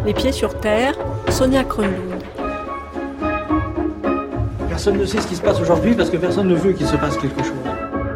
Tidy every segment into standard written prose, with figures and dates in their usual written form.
Les pieds sur terre, Sonia Kronlund. Personne ne sait ce qui se passe aujourd'hui parce que personne ne veut qu'il se passe quelque chose.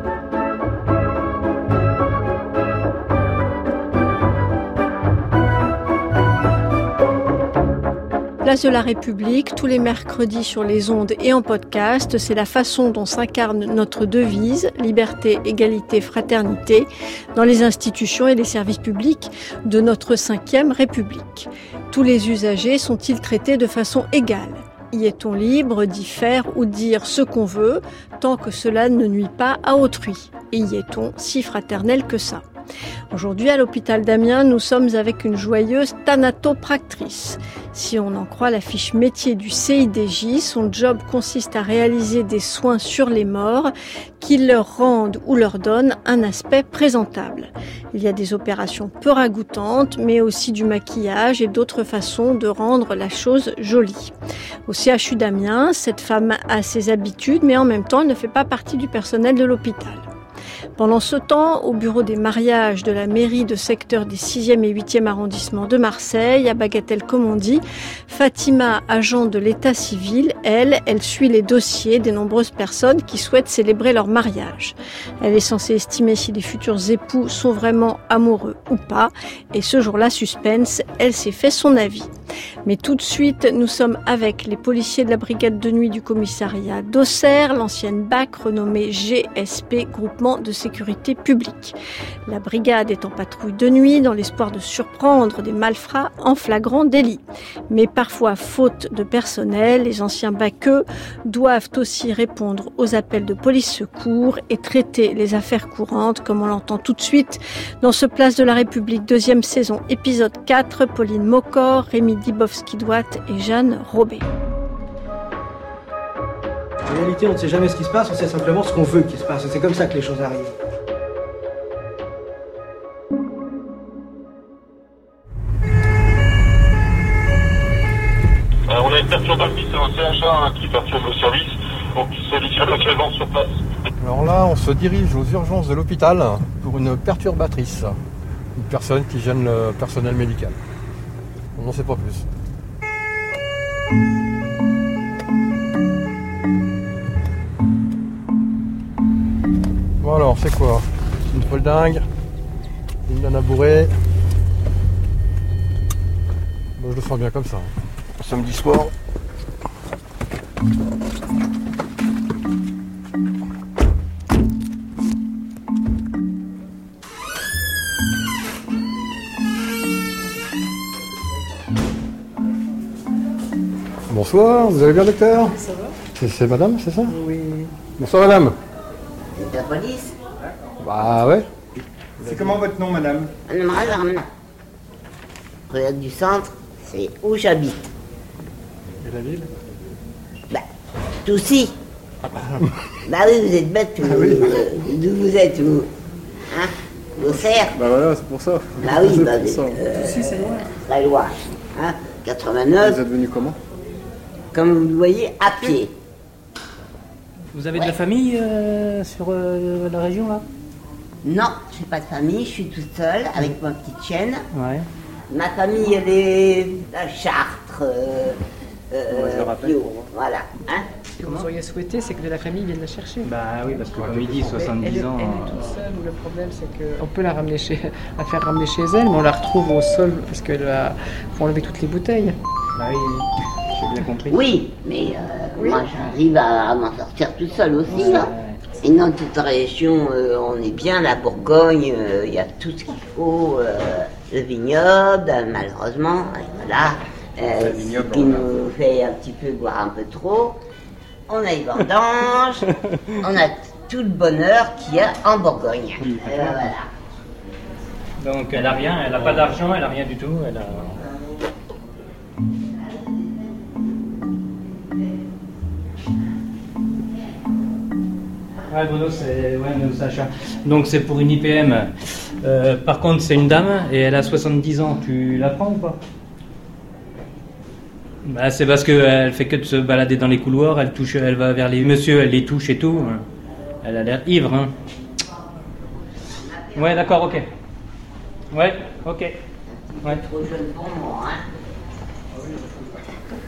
Place de la République, tous les mercredis sur les ondes et en podcast, c'est la façon dont s'incarne notre devise, liberté, égalité, fraternité, dans les institutions et les services publics de notre 5e République. Tous les usagers sont-ils traités de façon égale ? Y est-on libre d'y faire ou dire ce qu'on veut, tant que cela ne nuit pas à autrui ? Et y est-on si fraternel que ça ? Aujourd'hui, à l'hôpital d'Amiens, nous sommes avec une joyeuse thanatopractrice. Si on en croit la fiche métier du CIDJ, son job consiste à réaliser des soins sur les morts qui leur rendent ou leur donnent un aspect présentable. Il y a des opérations peu ragoûtantes, mais aussi du maquillage et d'autres façons de rendre la chose jolie. Au CHU d'Amiens, cette femme a ses habitudes, mais en même temps, elle ne fait pas partie du personnel de l'hôpital. Pendant ce temps, au bureau des mariages de la mairie de secteur des 6e et 8e arrondissements de Marseille, à Bagatelle comme on dit, Fatima, agent de l'état civil, elle suit les dossiers des nombreuses personnes qui souhaitent célébrer leur mariage. Elle est censée estimer si les futurs époux sont vraiment amoureux ou pas, et ce jour-là, suspense, elle s'est fait son avis. Mais tout de suite, nous sommes avec les policiers de la brigade de nuit du commissariat d'Auxerre, l'ancienne BAC renommée GSP, groupement de sécurité publique. La brigade est en patrouille de nuit dans l'espoir de surprendre des malfrats en flagrant délit. Mais parfois, faute de personnel, les anciens BACeux doivent aussi répondre aux appels de police secours et traiter les affaires courantes, comme on l'entend tout de suite dans ce Place de la République, 2e saison, épisode 4, Pauline Mocor, Rémi Dibowski-Douat et Jeanne Robet. En réalité, on ne sait jamais ce qui se passe, on sait simplement ce qu'on veut qu'il se passe. Et c'est comme ça que les choses arrivent. On a une perturbatrice, c'est un CHA qui perturbe le service, donc il sollicite actuellement sur place. Alors là, on se dirige aux urgences de l'hôpital pour une perturbatrice. Une personne qui gêne le personnel médical. On n'en sait pas plus. Bon alors, c'est quoi ? Une folle dingue, une nana bourrée. Bon, je le sens bien comme ça. Samedi soir. Bonsoir, vous allez bien, docteur ? Ça va ? C'est madame, c'est ça ? Oui. Bonsoir madame. C'est la police. Bah ouais. C'est comment votre nom, madame ? Madame Razarne. Regarde du centre, c'est où j'habite. Et la ville ? Bah, Toussy. Bah oui, vous êtes bête, d'où vous êtes, vous ? Hein ? Auxerre ? Bah voilà, c'est pour ça. Bah oui, C'est bah, pour ça. Toussy, c'est loin. Très loin. Hein ? 89, Vous êtes venu comment ? comme vous le voyez, à pied. Vous avez de la famille sur la région là ? Non, je n'ai pas de famille, je suis toute seule avec ma petite chienne. Ouais. Ma famille, elle est à Chartres. je le rappelle plus haut. pour moi. Voilà. Hein ? Ce que vous auriez souhaité, c'est que de la famille vienne la chercher. Bah oui, parce que comme il dit, Elle 70 est ans. toute seule. Le problème, c'est qu'on peut la faire ramener chez elle, mais on la retrouve au sol parce qu'il faut enlever toutes les bouteilles. Bah oui, j'ai bien compris. Oui, mais moi j'arrive à m'en sortir toute seule aussi. Hein. Et dans toute la région, on est bien, la Bourgogne, il y a tout ce qu'il faut. Le vignoble, malheureusement, et voilà. Ce qui nous fait un petit peu boire un peu trop. On a les vendanges, on a tout le bonheur qu'il y a en Bourgogne. Voilà. Donc elle a rien, elle a pas d'argent, elle a rien du tout. Elle a... Ouais, Bruno, c'est Sacha. Donc c'est pour une IPM. Par contre, c'est une dame et elle a 70 ans. Tu la prends ou pas ? Bah, c'est parce qu'elle fait que de se balader dans les couloirs, elle va vers les messieurs, elle les touche et tout. Elle a l'air ivre, hein. Ouais, d'accord, ok. Ouais, ok. Ouais. Trop jeune pour moi, hein.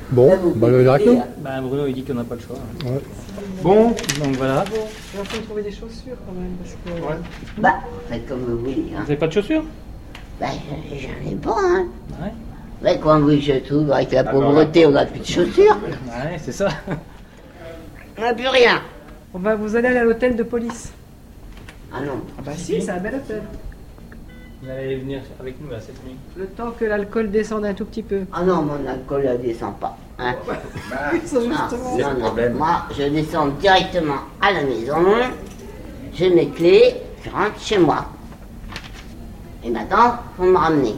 Bon, bah le directeur. Bah, Bruno, il dit qu'on n'a pas le choix. Ouais. Bon, Donc voilà. Il faut trouver des chaussures quand même. Parce que... ouais. Bah, faites comme vous voulez. Vous Hein. n'avez pas de chaussures? Bah, j'en ai pas, hein. Ouais. Mais quand vous, je trouve, avec la pauvreté, on n'a plus de chaussures. Ouais, c'est ça. On n'a plus rien. Bon, bah, vous allez aller à l'hôtel de police. Ah non. Ah bah si, c'est un bel hôtel. Vous allez venir avec nous là cette nuit. Le temps que l'alcool descende un tout petit peu. Ah non, mon alcool ne descend pas. Hein. Ça, Non, justement. non. Moi, je descends directement à la maison, j'ai mes clés, je rentre chez moi. Et maintenant, faut me ramener.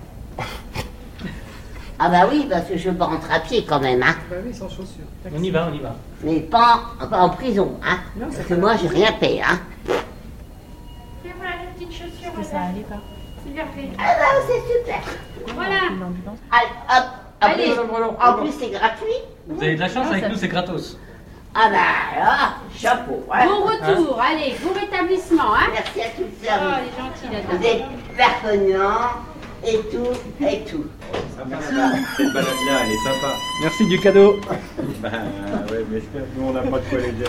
Ah bah oui, parce que je veux pas rentrer à pied quand même, hein. Bah oui, sans chaussures. On y va, on y va. Mais pas en prison, hein. Non, ça Parce que moi, j'ai rien payé, hein. Et voilà les petites chaussures, Ça madame. allait pas. C'est bien fait. Ah bah, c'est super. Voilà. Allez, hop. Allez. En plus, c'est gratuit. Vous avez de la chance, avec nous c'est gratos. Ah bah, alors, chapeau, hein. Bon retour, allez, bon rétablissement, hein. Merci à tous les Oh, services. elle est gentille, la Vous dame. êtes pervenant et tout, et tout. Cette balade-là, elle est sympa. Merci du cadeau. Bah ouais, mais nous on n'a pas de quoi les dire.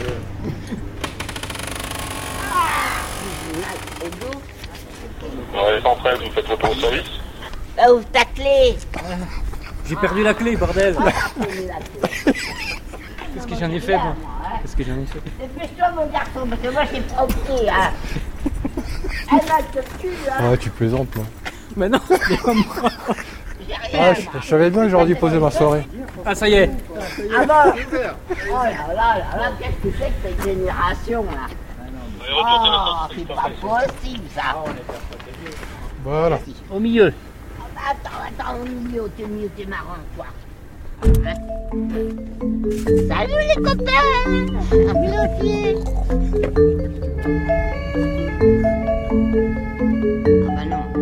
Et vous, Ouais, sans presse, vous faites votre service. bah, ouvre ta clé. J'ai perdu la clé, bordel. Tenez la clé. Qu'est-ce que j'en ai fait, moi? Qu'est-ce que j'en ai fait? Dépêche-toi, mon garçon, parce que moi, j'ai pas pris, hein. Elle va te tuer, hein. Ouais, tu plaisantes, moi. Mais non, c'est pas moi. J'ai Ah, rien. je savais bien que j'aurais dû poser ma soirée. Ah, ça y est. Ah bon. Oh là, qu'est-ce que c'est que cette génération, là? Oh, c'est pas possible, ça. Voilà. Au milieu. Attends, au milieu, t'es marrant, toi. Salut les copains! Applaudis! Ah bah non.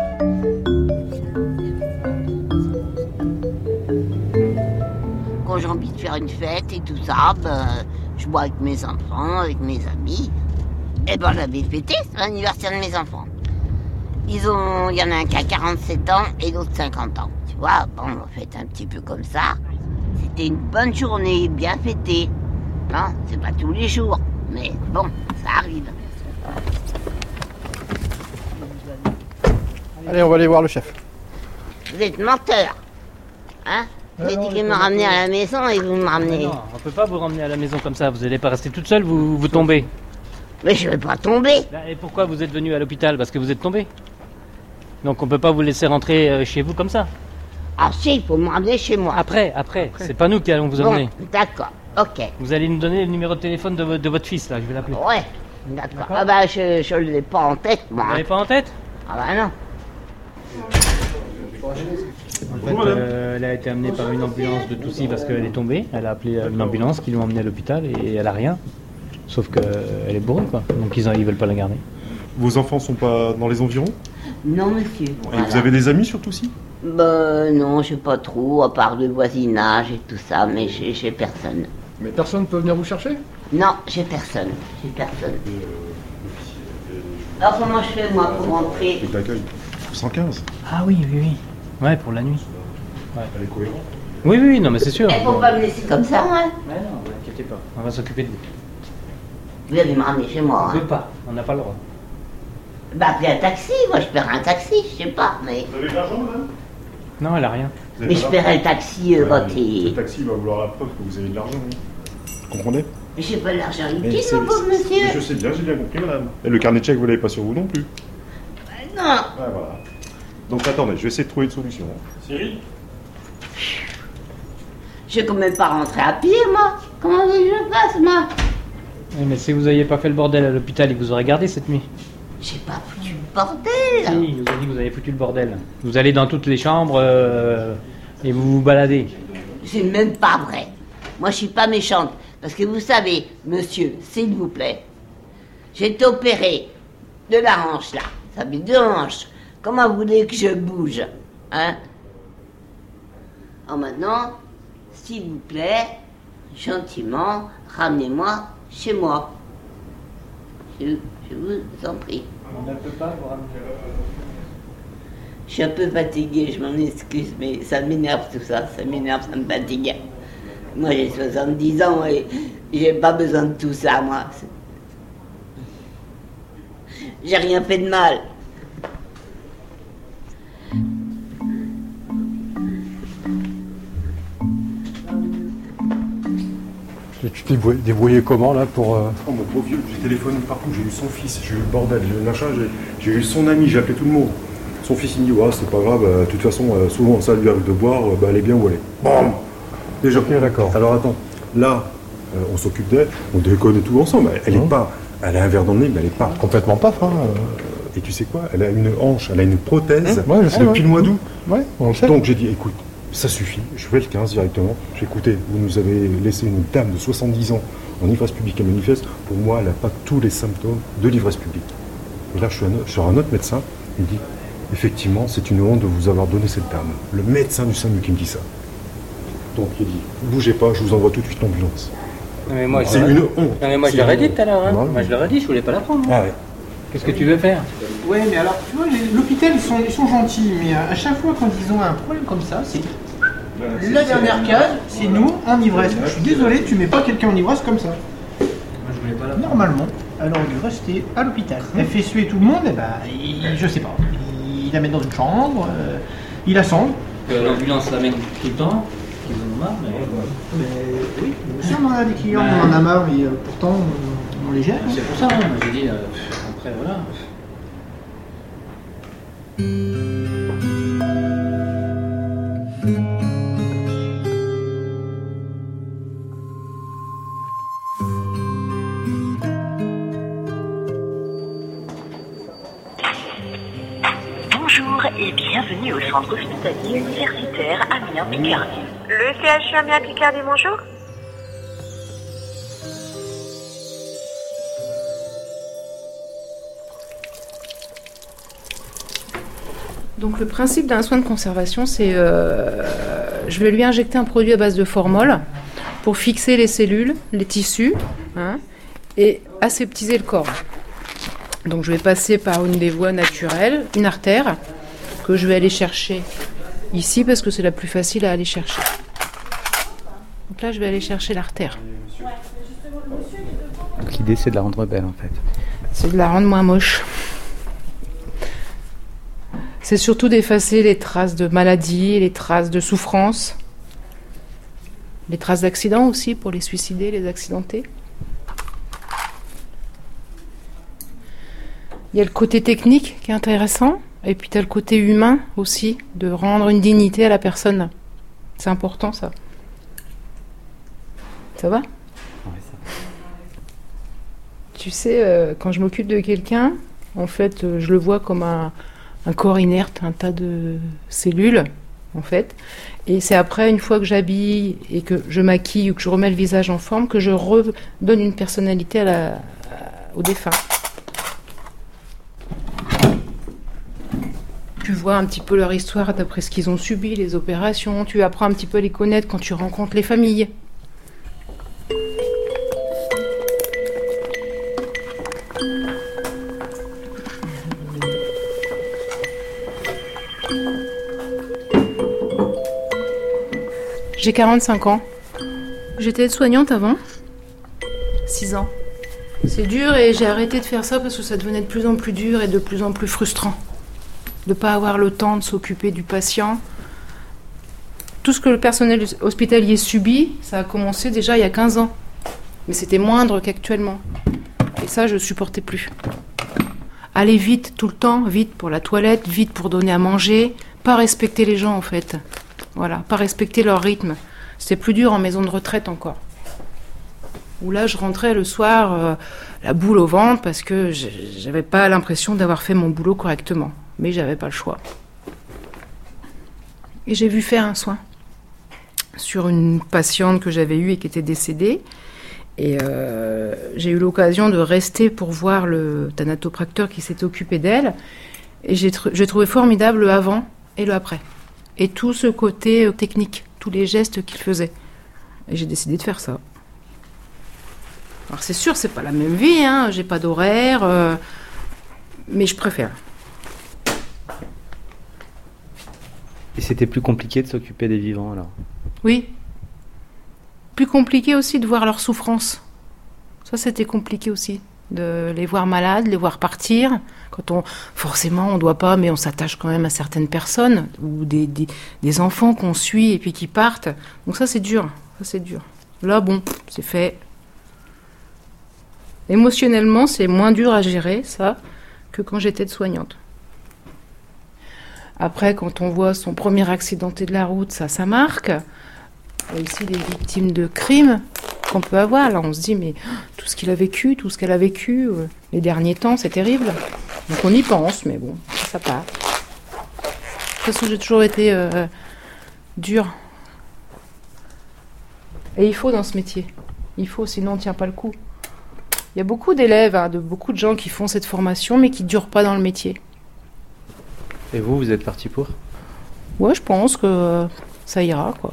Quand j'ai envie de faire une fête et tout ça, ben, je bois avec mes enfants, avec mes amis. Et ben j'avais fêté, c'est l'anniversaire de mes enfants. Il y en a un qui a 47 ans et l'autre 50 ans. Tu vois, bon, on fête un petit peu comme ça. C'était une bonne journée, bien fêtée. Non, c'est pas tous les jours, mais bon, ça arrive. Allez, on va aller voir le chef. Vous êtes menteur, hein? Vous avez dit de me ramener à la maison et vous me ramenez. Non, on peut pas vous ramener à la maison comme ça. Vous n'allez pas rester toute seule, vous tombez. Mais je vais pas tomber. Et pourquoi vous êtes venu à l'hôpital? Parce que vous êtes tombé. Donc on peut pas vous laisser rentrer chez vous comme ça. Ah si, il faut me ramener chez moi. Après. C'est pas nous qui allons vous emmener. Bon, d'accord, ok. Vous allez nous donner le numéro de téléphone de votre fils, là, je vais l'appeler. Ouais, d'accord. Ah bah je l'ai pas en tête, moi. Vous l'avez pas en tête? Ah bah non. En fait, elle a été amenée par une ambulance de Toussy parce qu'elle est tombée. Elle a appelé une ambulance qui l'ont emmenée à l'hôpital et elle a rien. Sauf qu'elle est bourrée, quoi. Donc ils veulent pas la garder. Vos enfants sont pas dans les environs? Non, monsieur. Et Voilà. vous avez des amis sur Toussy? Bah non, j'ai pas trop, à part le voisinage et tout ça, mais j'ai personne. Mais personne ne peut venir vous chercher? Non, j'ai personne. J'ai personne. Alors comment je fais, moi, pour rentrer? Et d'accueil 115. Ah oui. Ouais, pour la nuit. Elle est cohérente. Oui, non, mais c'est sûr. Il faut pas me laisser comme ça, hein? Mais non, vous inquiétez pas. On va s'occuper de vous. Vous allez me ramener chez moi, On hein? peut pas, on n'a pas le droit. Bah appelez un taxi, moi je paierai un taxi, je sais pas, mais... Vous avez de l'argent, madame? Non, elle a rien. Mais je paierai le taxi quand Le il... taxi va vouloir la preuve que vous avez de l'argent. Hein. Vous comprenez? Mais j'ai pas l'argent Mais utile, c'est- mon pauvre Mais monsieur. je sais bien, j'ai bien compris, madame. Et le carnet de chèques, vous l'avez pas sur vous non plus. Non. Ouais, voilà. Donc attendez, je vais essayer de trouver une solution. Cyril? Je vais quand même pas rentrer à pied, moi. Comment voulez-vous que je fasse, moi? Oui, mais si vous n'aviez pas fait le bordel à l'hôpital, il vous aurait gardé cette nuit. J'ai pas foutu le bordel. Si, il nous a dit que vous avez foutu le bordel. Vous allez dans toutes les chambres et vous vous baladez. C'est même pas vrai. Moi, je suis pas méchante. Parce que vous savez, monsieur, s'il vous plaît, j'ai été opérée de la hanche, là. Ça fait 2 hanches. Comment vous voulez que je bouge? Hein? Alors maintenant, s'il vous plaît, gentiment, ramenez-moi chez moi. Je vous en prie. On ne peut pas vous ramener. Je suis un peu fatiguée, je m'en excuse, mais ça m'énerve tout ça, ça m'énerve, ça me fatigue. Moi j'ai 70 ans et j'ai pas besoin de tout ça, moi. J'ai rien fait de mal. Et tu t'es débrouillé comment là pour... Oh, mon beau vieux, j'ai téléphoné partout, j'ai eu son fils, j'ai eu le bordel, j'ai eu le machin, j'ai eu son ami, j'ai appelé tout le monde. Son fils il me dit, ouais, c'est pas grave, de toute façon, souvent ça lui arrive de boire, elle est bien où elle est. Bon, déjà. Ok, d'accord. Alors attends, là, on s'occupe d'elle, on déconne et tout ensemble. Elle est pas, elle a un verre dans le nez, mais elle est pas. Complètement paf, hein. Et tu sais quoi, elle a une hanche, elle a une prothèse Ouais, je sais, depuis le mois d'août. Ouais, on le sait. Donc j'ai dit, écoute, ça suffit, je vais le 15 directement. J'ai écouté, vous nous avez laissé une dame de 70 ans en ivresse publique et manifeste. Pour moi, elle n'a pas tous les symptômes de l'ivresse publique. Et là, je suis sur un autre médecin, il me dit, effectivement, c'est une honte de vous avoir donné cette dame. Le médecin du SAMU qui me dit ça. Donc il dit, bougez pas, je vous envoie tout de suite l'ambulance. Mais moi, c'est une honte. Non, mais moi je leur ai dit tout à l'heure. Hein. Moi je leur ai dit, je voulais pas la prendre. Ah ouais. Qu'est-ce que tu veux faire? Ouais, mais alors, tu vois, l'hôpital, ils sont gentils, mais à chaque fois quand ils ont un problème comme ça, c'est la dernière case, c'est nous en ivresse. Je suis désolé, tu mets pas quelqu'un en ivresse comme ça. Moi je voulais pas la prendre. Normalement, elle aurait dû rester à l'hôpital. Elle fait suer tout le monde, et bah, je sais pas. Il la met dans une chambre, il la sonde. L'ambulance l'amène tout le temps, ils en ont marre, mais... oui, si on en a des clients, on en a marre, mais pourtant, on les gère. C'est pour ça, hein, moi j'ai dit, après voilà. Bonjour et bienvenue au centre hospitalier universitaire Amiens-Picardie. Le CHU Amiens-Picardie, bonjour. Donc le principe d'un soin de conservation, c'est je vais lui injecter un produit à base de formol pour fixer les cellules, les tissus, hein, et aseptiser le corps. Donc je vais passer par une des voies naturelles, une artère, que je vais aller chercher ici parce que c'est la plus facile à aller chercher. Donc là je vais aller chercher l'artère. Donc l'idée c'est de la rendre belle en fait. C'est de la rendre moins moche. C'est surtout d'effacer les traces de maladie, les traces de souffrance, les traces d'accidents aussi pour les suicidés, les accidentés. Il y a le côté technique qui est intéressant, et puis tu as le côté humain aussi, de rendre une dignité à la personne. C'est important ça. Ça va ? Ouais, ça va. Tu sais, quand je m'occupe de quelqu'un, en fait, je le vois comme un corps inerte, un tas de cellules, en fait. Et c'est après, une fois que j'habille et que je maquille ou que je remets le visage en forme, que je redonne une personnalité au défunt. Tu vois un petit peu leur histoire d'après ce qu'ils ont subi, les opérations. Tu apprends un petit peu à les connaître quand tu rencontres les familles. J'ai 45 ans. J'étais aide-soignante avant. 6 ans. C'est dur et j'ai arrêté de faire ça parce que ça devenait de plus en plus dur et de plus en plus frustrant. De ne pas avoir le temps de s'occuper du patient. Tout ce que le personnel hospitalier subit, ça a commencé déjà il y a 15 ans. Mais c'était moindre qu'actuellement. Et ça, je ne supportais plus. Aller vite, tout le temps, vite pour la toilette, vite pour donner à manger. Pas respecter les gens, en fait. Voilà, pas respecter leur rythme. C'était plus dur en maison de retraite encore. Où là, je rentrais le soir, la boule au ventre, parce que j'avais pas l'impression d'avoir fait mon boulot correctement. Mais j'avais pas le choix. Et j'ai vu faire un soin sur une patiente que j'avais eue et qui était décédée. Et j'ai eu l'occasion de rester pour voir le thanatopracteur qui s'était occupé d'elle. Et j'ai trouvé formidable le avant et le après. Et tout ce côté technique, tous les gestes qu'il faisait. Et j'ai décidé de faire ça. Alors c'est sûr, c'est pas la même vie, hein, j'ai pas d'horaire, mais je préfère. Et c'était plus compliqué de s'occuper des vivants alors? Oui. Plus compliqué aussi de voir leur souffrance. Ça, c'était compliqué aussi. De les voir malades, les voir partir. Forcément, on ne doit pas, mais on s'attache quand même à certaines personnes, ou des enfants qu'on suit et puis qui partent. Donc ça, c'est dur. Là, bon, c'est fait. Émotionnellement, c'est moins dur à gérer, ça, que quand j'étais aide-soignante. Après, quand on voit son premier accidenté de la route, ça marque. Il y a aussi des victimes de crimes qu'on peut avoir. Là, on se dit, mais tout ce qu'il a vécu, tout ce qu'elle a vécu, les derniers temps, c'est terrible. Donc on y pense, mais bon, ça part. De toute façon, j'ai toujours été dure. Et il faut dans ce métier. Il faut, sinon on ne tient pas le coup. Il y a beaucoup d'élèves, beaucoup de gens qui font cette formation, mais qui ne durent pas dans le métier. Et vous êtes parti pour? Ouais, je pense que ça ira, quoi.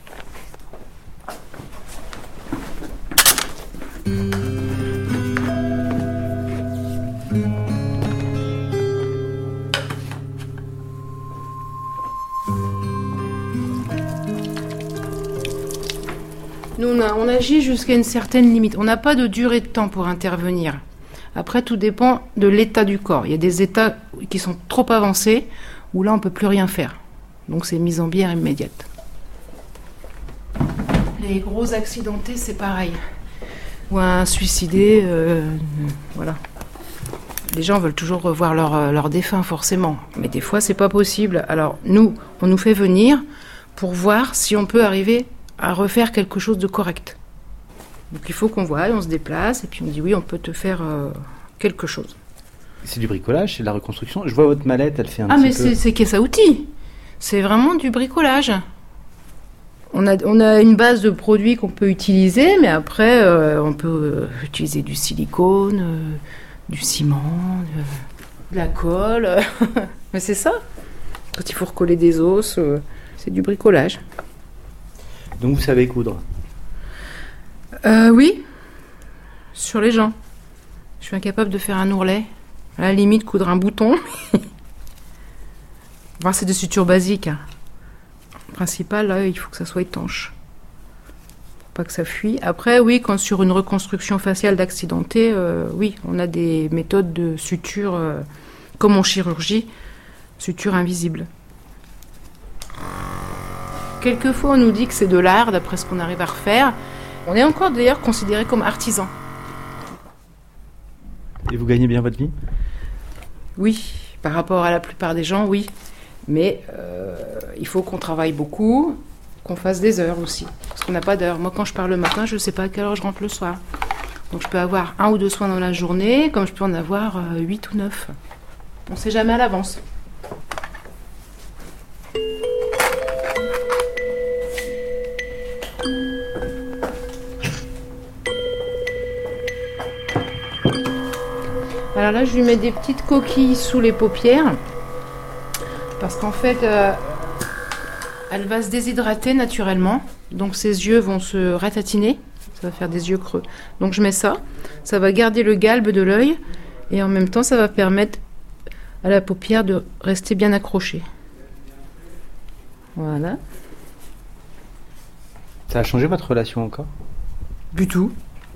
Nous, on agit jusqu'à une certaine limite. On n'a pas de durée de temps pour intervenir. Après, tout dépend de l'état du corps. Il y a des états qui sont trop avancés, où là, on ne peut plus rien faire. Donc, c'est mise en bière immédiate. Les gros accidentés, c'est pareil. Ou un suicidé, voilà. Les gens veulent toujours revoir leur défunt, forcément. Mais des fois, c'est pas possible. Alors, nous, on nous fait venir pour voir si on peut arriver à refaire quelque chose de correct. Donc il faut qu'on voie, on se déplace, et puis on dit oui, on peut te faire quelque chose. C'est du bricolage, c'est de la reconstruction. Je vois votre mallette, elle fait un petit peu... Ah mais c'est caisse à outils. C'est vraiment du bricolage. On a une base de produits qu'on peut utiliser, mais après on peut utiliser du silicone, du ciment, de la colle. Mais c'est ça. Quand il faut recoller des os, c'est du bricolage. Donc vous savez coudre? Oui, sur les gens. Je suis incapable de faire un ourlet. À la limite, coudre un bouton. Enfin, c'est des sutures basiques. Le principal, là, il faut que ça soit étanche. Pour pas que ça fuit. Après, oui, quand sur une reconstruction faciale d'accidenté, oui, on a des méthodes de suture, comme en chirurgie, suture invisible. Quelquefois, on nous dit que c'est de l'art, d'après ce qu'on arrive à refaire. On est encore d'ailleurs considéré comme artisan. Et vous gagnez bien votre vie? Oui, par rapport à la plupart des gens, oui. Mais il faut qu'on travaille beaucoup, qu'on fasse des heures aussi. Parce qu'on n'a pas d'heures. Moi, quand je pars le matin, je ne sais pas à quelle heure je rentre le soir. Donc je peux avoir 1 ou 2 soins dans la journée, comme je peux en avoir 8 ou 9. On ne sait jamais à l'avance. Alors là, je lui mets des petites coquilles sous les paupières. Parce qu'en fait, elle va se déshydrater naturellement. Donc ses yeux vont se ratatiner. Ça va faire des yeux creux. Donc je mets ça. Ça va garder le galbe de l'œil. Et en même temps, ça va permettre à la paupière de rester bien accrochée. Voilà. Ça a changé votre relation encore? Du tout.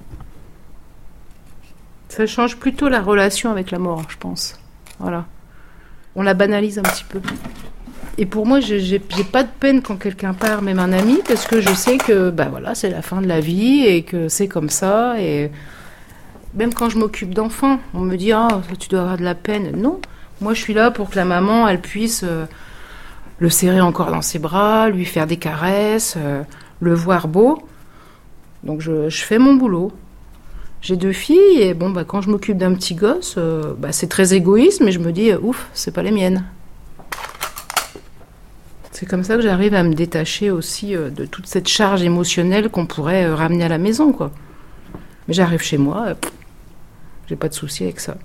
Ça change plutôt la relation avec la mort, je pense. Voilà. On la banalise un petit peu. Et pour moi, j'ai pas de peine quand quelqu'un part, même un ami, parce que je sais que voilà, c'est la fin de la vie et que c'est comme ça. Et même quand je m'occupe d'enfants, on me dit tu dois avoir de la peine. Non, moi je suis là pour que la maman, elle puisse le serrer encore dans ses bras, lui faire des caresses, le voir beau. Donc je fais mon boulot. J'ai 2 filles et quand je m'occupe d'un petit gosse, c'est très égoïste, mais je me dis ouf, c'est pas les miennes. C'est comme ça que j'arrive à me détacher aussi de toute cette charge émotionnelle qu'on pourrait ramener à la maison, quoi. Mais j'arrive chez moi, j'ai pas de souci avec ça.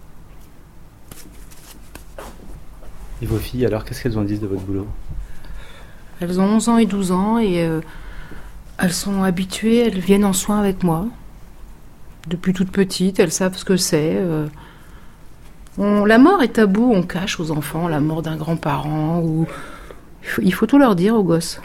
Et vos filles, alors, qu'est-ce qu'elles en disent de votre boulot? Elles ont 11 ans et 12 ans et elles sont habituées, elles viennent en soins avec moi. Depuis toute petite, elles savent ce que c'est. La mort est tabou, on cache aux enfants la mort d'un grand-parent ou il faut tout leur dire aux gosses.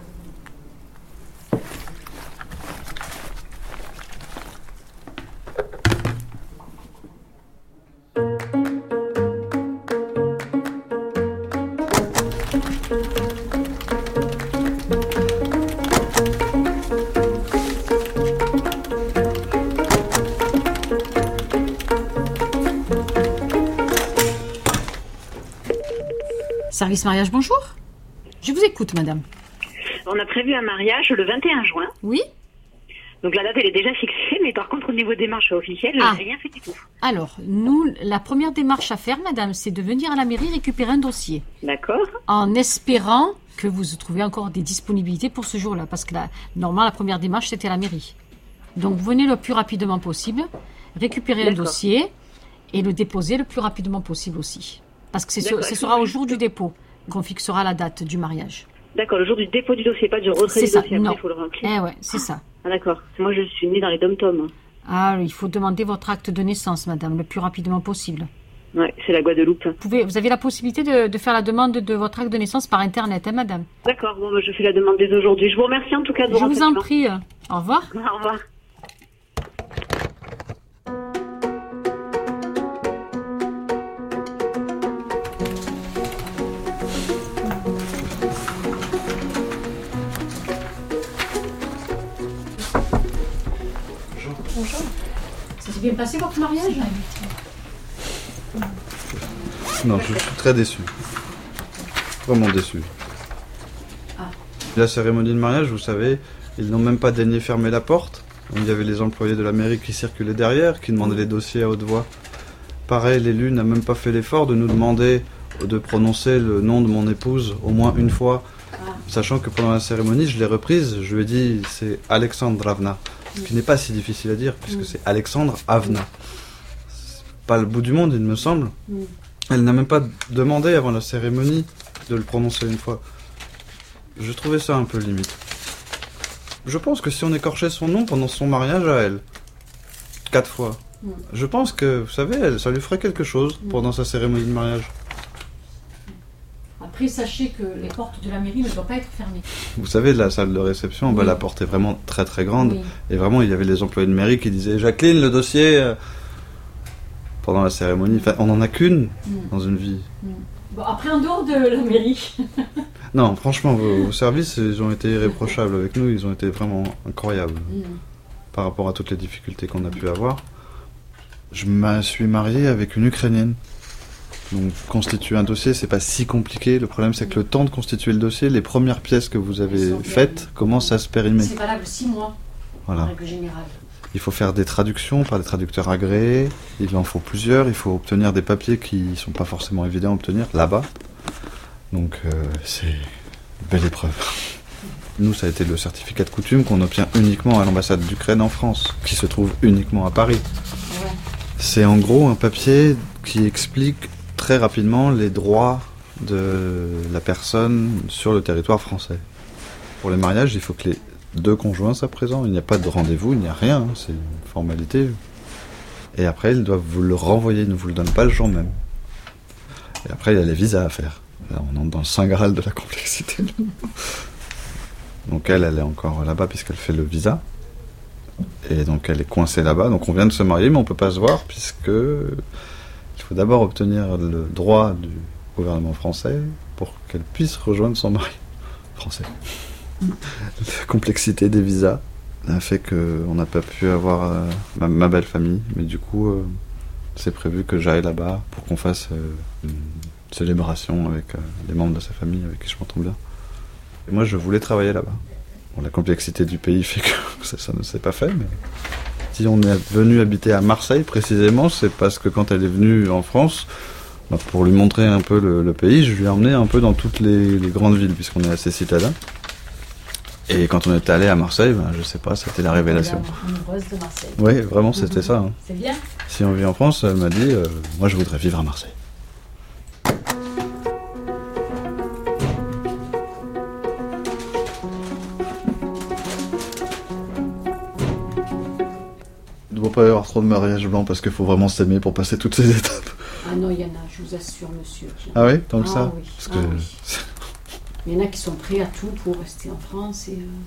Service mariage, bonjour. Je vous écoute, madame. On a prévu un mariage le 21 juin. Oui. Donc la date, elle est déjà fixée, mais par contre, au niveau démarche officielle, je n'ai rien fait du tout. Alors, nous, la première démarche à faire, madame, c'est de venir à la mairie récupérer un dossier. D'accord. En espérant que vous trouviez encore des disponibilités pour ce jour-là, parce que normalement, la première démarche, c'était à la mairie. Donc, venez le plus rapidement possible, récupérer un dossier et le déposer le plus rapidement possible aussi. Parce que ce sera au jour du dépôt qu'on fixera la date du mariage. D'accord, le jour du dépôt du dossier, pas du retrait du dossier. Après, il faut le remplir. Ouais, c'est ça. Ah d'accord. Moi, je suis née dans les dom-toms. Ah, il faut demander votre acte de naissance, madame, le plus rapidement possible. Ouais, c'est la Guadeloupe. Vous avez la possibilité de faire la demande de votre acte de naissance par Internet, hein, madame. D'accord, bon, je fais la demande dès aujourd'hui. Je vous remercie en tout cas de Je vous en prie. Au revoir. Au revoir. Bonjour. Ça s'est bien passé votre mariage? Non, je suis très déçu. Vraiment déçu. La cérémonie de mariage, vous savez, ils n'ont même pas daigné fermer la porte. Il y avait les employés de la mairie qui circulaient derrière, qui demandaient les dossiers à haute voix. Pareil, l'élu n'a même pas fait l'effort de nous demander de prononcer le nom de mon épouse au moins une fois, sachant que pendant la cérémonie, je l'ai reprise, je lui ai dit c'est Alexandravna, ce qui n'est pas si difficile à dire, puisque c'est Alexandre Avna. C'est pas le bout du monde, il me semble. Elle n'a même pas demandé avant la cérémonie de le prononcer une fois. Je trouvais ça un peu limite. Je pense que si on écorchait son nom pendant son mariage à elle, 4 fois, je pense que, vous savez, ça lui ferait quelque chose pendant sa cérémonie de mariage. Après, sachez que les portes de la mairie ne doivent pas être fermées. Vous savez, la salle de réception, la porte est vraiment très très grande. Et vraiment, il y avait les employés de mairie qui disaient « Jacqueline, le dossier !» pendant la cérémonie. Enfin, on n'en a qu'une dans une vie. Bon, après, en dehors de la mairie. Non, franchement, vos services, ils ont été irréprochables avec nous. Ils ont été vraiment incroyables par rapport à toutes les difficultés qu'on a pu avoir. Je me suis marié avec une Ukrainienne. Donc, constituer un dossier, c'est pas si compliqué. Le problème, c'est que le temps de constituer le dossier, les premières pièces que vous avez faites commencent à se périmer. C'est valable 6 mois, en règle générale. Il faut faire des traductions par des traducteurs agréés. Il en faut plusieurs. Il faut obtenir des papiers qui sont pas forcément évidents à obtenir là-bas. Donc, c'est une belle épreuve. Nous, ça a été le certificat de coutume qu'on obtient uniquement à l'ambassade d'Ukraine en France, qui se trouve uniquement à Paris. Ouais. C'est en gros un papier qui explique très rapidement les droits de la personne sur le territoire français. Pour les mariages, il faut que les 2 conjoints soient présents. Il n'y a pas de rendez-vous, il n'y a rien. C'est une formalité. Et après, ils doivent vous le renvoyer. Ils ne vous le donnent pas le jour même. Et après, il y a les visas à faire. Là, on entre dans le Saint Graal de la complexité. Donc elle est encore là-bas puisqu'elle fait le visa. Et donc elle est coincée là-bas. Donc on vient de se marier, mais on ne peut pas se voir puisque il faut d'abord obtenir le droit du gouvernement français pour qu'elle puisse rejoindre son mari français. La complexité des visas a fait qu'on n'a pas pu avoir ma belle famille. Mais du coup, c'est prévu que j'aille là-bas pour qu'on fasse une célébration avec les membres de sa famille avec qui je m'entends bien. Et moi, je voulais travailler là-bas. Bon, la complexité du pays fait que ça ne s'est pas fait, mais si on est venu habiter à Marseille, précisément, c'est parce que quand elle est venue en France, pour lui montrer un peu le pays, je lui ai emmené un peu dans toutes les grandes villes, puisqu'on est assez citadin. Et quand on est allé à Marseille, je sais pas, c'était la révélation. Amoureuse de Marseille. Oui, vraiment, c'était ça. Hein. C'est bien. Si on vit en France, elle m'a dit, moi je voudrais vivre à Marseille. Il ne doit pas y avoir trop de mariage blanc parce qu'il faut vraiment s'aimer pour passer toutes ces étapes. Ah non, il y en a, je vous assure, monsieur. Ah oui, tant que ça oui. Parce que... oui. Il y en a qui sont prêts à tout pour rester en France.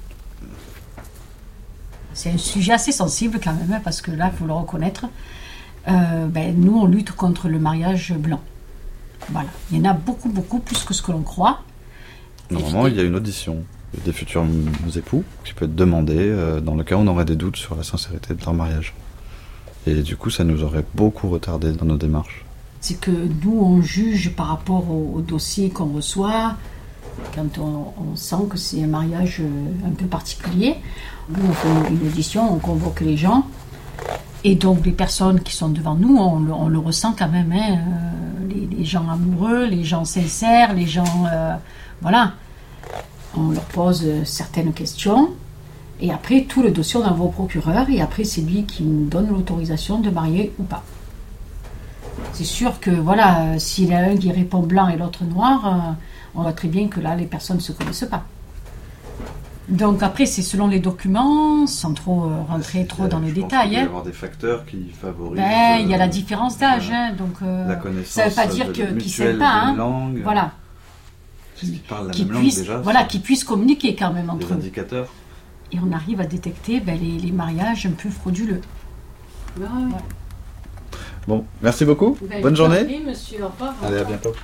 C'est un sujet assez sensible quand même, parce que là, il faut le reconnaître. Nous, on lutte contre le mariage blanc. Voilà. Il y en a beaucoup, beaucoup plus que ce que l'on croit. Normalement, il y a une audition des futurs époux qui peut être demandée dans le cas où on aurait des doutes sur la sincérité de leur mariage. Et du coup, ça nous aurait beaucoup retardé dans nos démarches. C'est que nous, on juge par rapport au dossier qu'on reçoit, quand on sent que c'est un mariage un peu particulier. Nous, on fait une audition, on convoque les gens. Et donc, les personnes qui sont devant nous, on le ressent quand même. Hein, les gens amoureux, les gens sincères, les gens... voilà. On leur pose certaines questions. Et après, tout le dossier, on envoie au procureur. Et après, c'est lui qui nous donne l'autorisation de marier ou pas. C'est sûr que, voilà, s'il y a un qui répond blanc et l'autre noir, on voit très bien que là, les personnes ne se connaissent pas. Donc après, c'est selon les documents, sans trop rentrer dans les détails. Il peut y avoir des facteurs qui favorisent... il y a la différence d'âge, donc la connaissance, ça ne veut pas dire qu'ils ne s'aiment pas. Langue, voilà. Qui parlent la même langue déjà. Voilà, qu'ils puissent communiquer quand même entre eux. Des indicateurs. Et on arrive à détecter les mariages un peu frauduleux. Ouais. Bon, merci beaucoup. Bonne journée. Oui, monsieur, au revoir. Allez, à bientôt.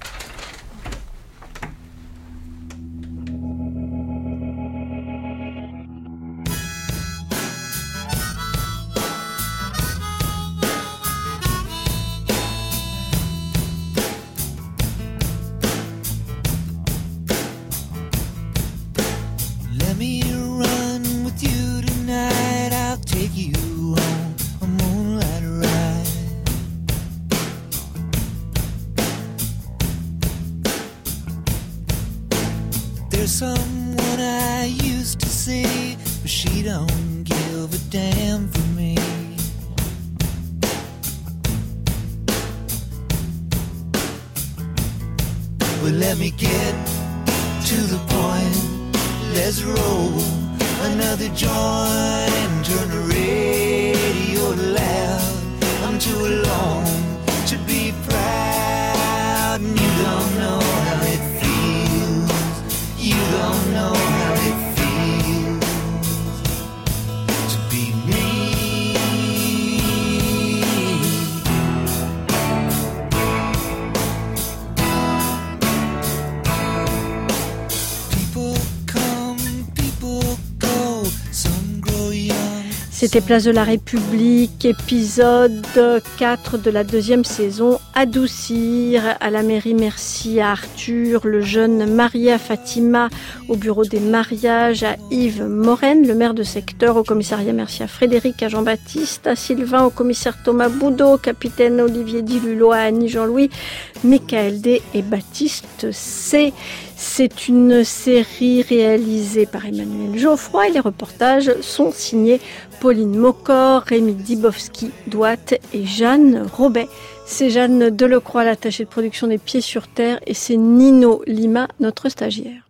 Someone I used to see, but she don't give a damn for me. But let me get to the point. Let's roll another joint and turn the radio loud. I'm too alone to be proud, and you don't know how it feels. You don't know how it feels to be me. People come, people go, some grow young. C'était Place de la République, épisode 4 de la 2e saison, Adoucir. À la mairie, merci à Arthur, le jeune marié, à Fatima, au bureau des mariages, à Yves Morène, le maire de secteur, au commissariat, merci à Frédéric, à Jean-Baptiste, à Sylvain, au commissaire Thomas Boudot, au capitaine Olivier Dilulot, à Annie Jean-Louis, Michael D et Baptiste C. C'est une série réalisée par Emmanuel Geoffroy et les reportages sont signés Pauline Mocor, Rémi Dibowski-Douat et Jeanne Robet. C'est Jeanne Delecroix, l'attachée de production des Pieds sur Terre, et c'est Nino Lima, notre stagiaire.